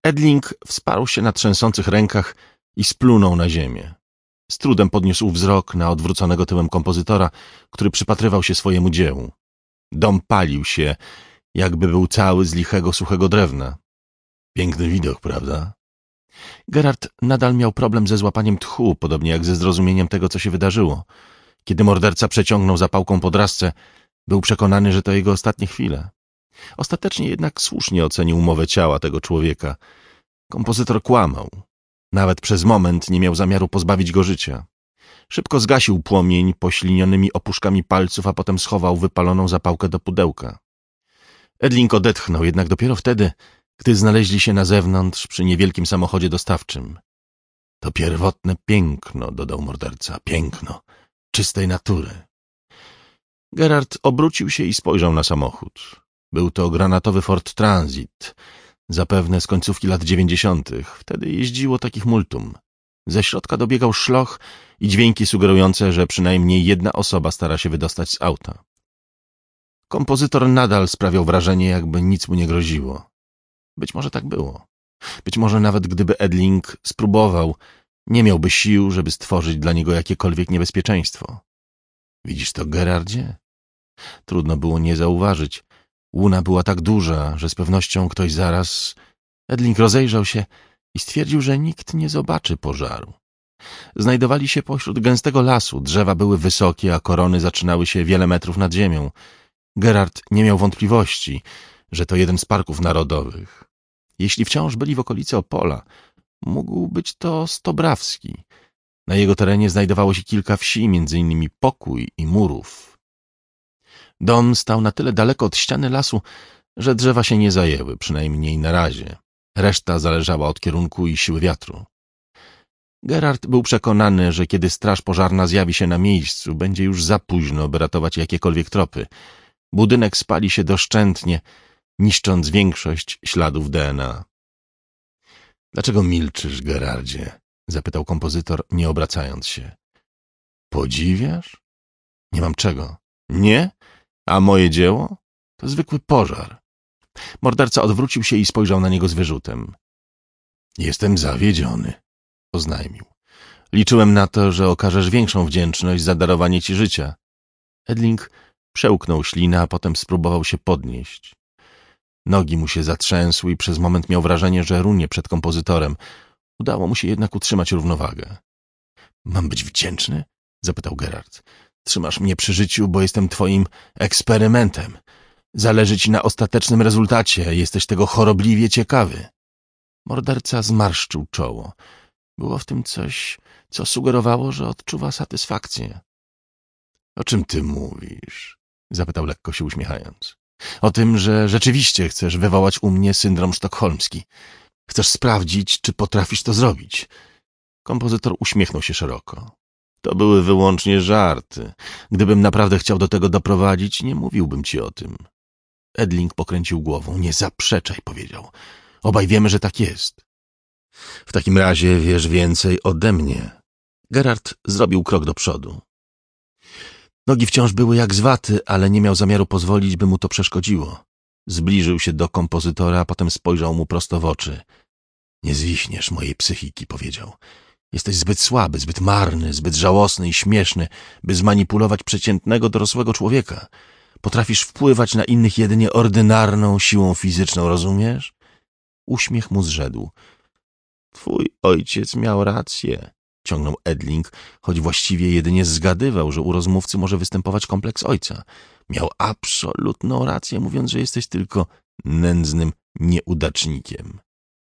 Edling wsparł się na trzęsących rękach i splunął na ziemię. Z trudem podniósł wzrok na odwróconego tyłem kompozytora, który przypatrywał się swojemu dziełu. Dom palił się, jakby był cały z lichego, suchego drewna. Piękny widok, prawda? Gerard nadal miał problem ze złapaniem tchu, podobnie jak ze zrozumieniem tego, co się wydarzyło. Kiedy morderca przeciągnął zapałką po drasce, był przekonany, że to jego ostatnie chwile. Ostatecznie jednak słusznie ocenił mowę ciała tego człowieka. Kompozytor kłamał. Nawet przez moment nie miał zamiaru pozbawić go życia. Szybko zgasił płomień poślinionymi opuszkami palców, a potem schował wypaloną zapałkę do pudełka. Edling odetchnął jednak dopiero wtedy, gdy znaleźli się na zewnątrz przy niewielkim samochodzie dostawczym. To pierwotne piękno, dodał morderca, piękno czystej natury. Gerard obrócił się i spojrzał na samochód. Był to granatowy Ford Transit, zapewne z końcówki lat 90. Wtedy jeździło takich multum. Ze środka dobiegał szloch i dźwięki sugerujące, że przynajmniej jedna osoba stara się wydostać z auta. Kompozytor nadal sprawiał wrażenie, jakby nic mu nie groziło. Być może tak było. Być może nawet gdyby Edling spróbował, nie miałby sił, żeby stworzyć dla niego jakiekolwiek niebezpieczeństwo. Widzisz to, Gerardzie? Trudno było nie zauważyć. Łuna była tak duża, że z pewnością ktoś zaraz... Edling rozejrzał się i stwierdził, że nikt nie zobaczy pożaru. Znajdowali się pośród gęstego lasu, drzewa były wysokie, a korony zaczynały się wiele metrów nad ziemią. Gerard nie miał wątpliwości, że to jeden z parków narodowych. Jeśli wciąż byli w okolicy Opola, mógł być to Stobrawski. Na jego terenie znajdowało się kilka wsi, między innymi Pokój i Murów. Dom stał na tyle daleko od ściany lasu, że drzewa się nie zajęły, przynajmniej na razie. Reszta zależała od kierunku i siły wiatru. Gerard był przekonany, że kiedy straż pożarna zjawi się na miejscu, będzie już za późno, by ratować jakiekolwiek tropy. Budynek spali się doszczętnie, niszcząc większość śladów DNA. — Dlaczego milczysz, Gerardzie? — zapytał kompozytor, nie obracając się. — Podziwiasz? — Nie mam czego. — Nie? A moje dzieło? To zwykły pożar. Morderca odwrócił się i spojrzał na niego z wyrzutem. — Jestem zawiedziony — oznajmił. — Liczyłem na to, że okażesz większą wdzięczność za darowanie ci życia. Edling przełknął ślinę, a potem spróbował się podnieść. Nogi mu się zatrzęsły i przez moment miał wrażenie, że runie przed kompozytorem. Udało mu się jednak utrzymać równowagę. — Mam być wdzięczny? — zapytał Gerard. — Trzymasz mnie przy życiu, bo jestem twoim eksperymentem. Zależy ci na ostatecznym rezultacie, jesteś tego chorobliwie ciekawy. Morderca zmarszczył czoło. Było w tym coś, co sugerowało, że odczuwa satysfakcję. — O czym ty mówisz? — zapytał lekko się uśmiechając. — O tym, że rzeczywiście chcesz wywołać u mnie syndrom sztokholmski. Chcesz sprawdzić, czy potrafisz to zrobić. Kompozytor uśmiechnął się szeroko. To były wyłącznie żarty. Gdybym naprawdę chciał do tego doprowadzić, nie mówiłbym ci o tym. Edling pokręcił głową. Nie zaprzeczaj, powiedział. Obaj wiemy, że tak jest. W takim razie wiesz więcej ode mnie. Gerard zrobił krok do przodu. Nogi wciąż były jak z waty, ale nie miał zamiaru pozwolić, by mu to przeszkodziło. Zbliżył się do kompozytora, a potem spojrzał mu prosto w oczy. Nie zwichniesz mojej psychiki, powiedział. Jesteś zbyt słaby, zbyt marny, zbyt żałosny i śmieszny, by zmanipulować przeciętnego dorosłego człowieka. Potrafisz wpływać na innych jedynie ordynarną siłą fizyczną, rozumiesz? Uśmiech mu zrzedł. Twój ojciec miał rację, ciągnął Edling, choć właściwie jedynie zgadywał, że u rozmówcy może występować kompleks ojca. Miał absolutną rację, mówiąc, że jesteś tylko nędznym nieudacznikiem.